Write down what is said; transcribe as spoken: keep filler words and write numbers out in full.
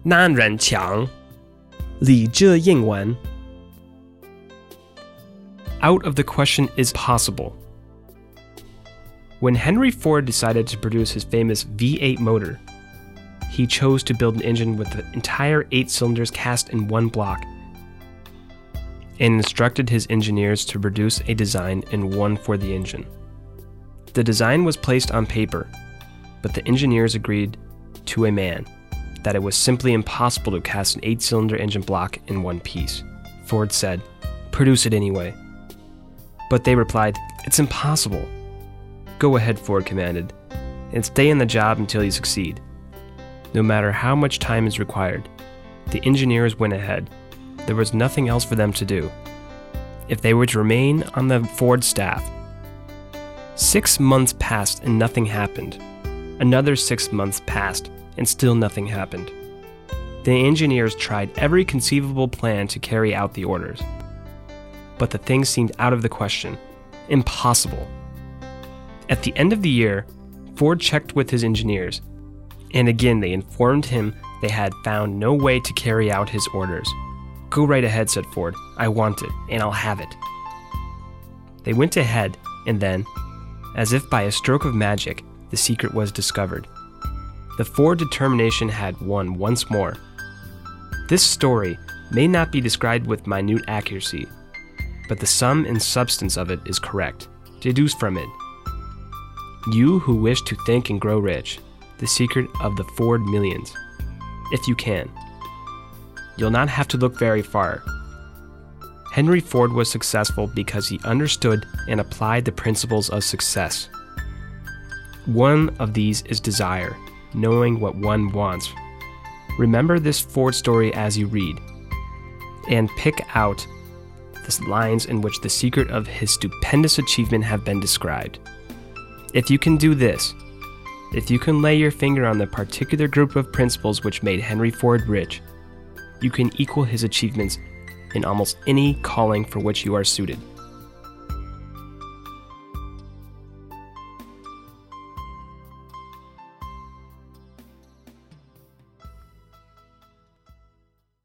男人强李这应文 Out of the question is possible. When Henry Ford decided to produce his famous V eight motor, he chose to build an engine with the entire eight cylinders cast in one block and instructed his engineers to produce a design in one for the engine. The design was placed on paper, but the engineers agreed to a man that it was simply impossible to cast an eight-cylinder engine block in one piece. Ford said, "Produce it anyway." But they replied, "It's impossible." "Go ahead," Ford commanded, "and stay in the job until you succeed." No matter how much time is required, the engineers went ahead. There was nothing else for them to do. If they were to remain on the Ford staff, six months passed and nothing happened. Another six months passed and still nothing happened. The engineers tried every conceivable plan to carry out the orders, but the thing seemed out of the question. Impossible. At the end of the year, Ford checked with his engineers, and again they informed him they had found no way to carry out his orders. "Go right ahead," said Ford. "I want it, and I'll have it." They went ahead, and then, as if by a stroke of magic, the secret was discovered. The Ford determination had won once more. This story may not be described with minute accuracy, but the sum and substance of it is correct. Deduce from it. You who wish to think and grow rich, the secret of the Ford millions. If you can. You'll not have to look very far. Henry Ford was successful because he understood and applied the principles of success. One of these is desire, knowing what one wants. Remember this Ford story as you read, and pick out the lines in which the secret of his stupendous achievement have been described. If you can do this, if you can lay your finger on the particular group of principles which made Henry Ford rich, you can equal his achievements in almost any calling for which you are suited.